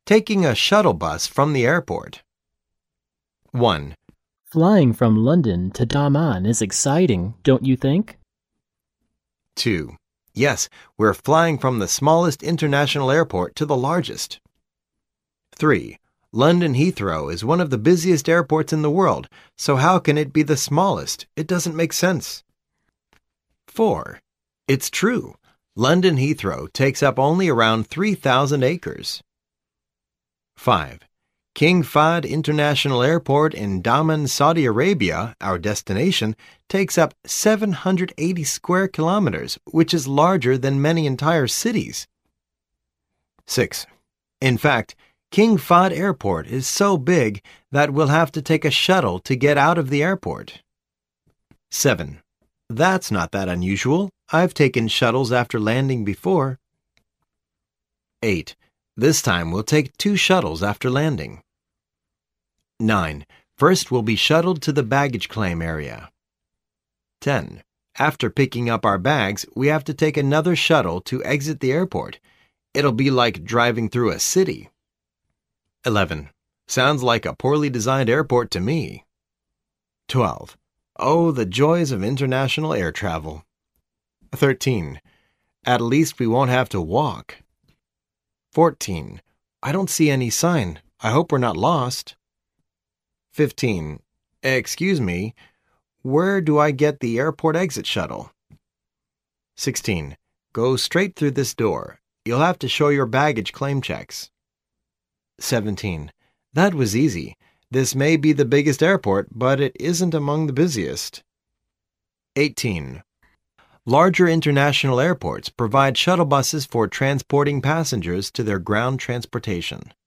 Taking a shuttle bus from the airport. 1, Flying from London to Daman is exciting, don't you think? 2. Yes, we're flying from the smallest international airport to the largest. 3. London Heathrow is one of the busiest airports in the world, so how can it be the smallest? It doesn't make sense. 4. It's true. London Heathrow takes up only around 3,000 acres. 5. King Fahd International Airport in Daman, Saudi Arabia, our destination, takes up 780 square kilometers, which is larger than many entire cities. 6. In fact, King Fahd Airport is so big that we'll have to take a shuttle to get out of the airport. 7. That's not that unusual. I've taken shuttles after landing before. 8. This time we'll take 2 shuttles after landing. 9. First we'll be shuttled to the baggage claim area. 10. After picking up our bags, we have to take another shuttle to exit the airport. It'll be like driving through a city. 11. Sounds like a poorly designed airport to me. 12. Oh, the joys of international air travel. 13. At least we won't have to walk. 14. I don't see any sign. I hope we're not lost. 15. Excuse me, where do I get the airport exit shuttle? 16. Go straight through this door. You'll have to show your baggage claim checks. 17. That was easy. This may be the biggest airport, but it isn't among the busiest. 18. Larger international airports provide shuttle buses for transporting passengers to their ground transportation.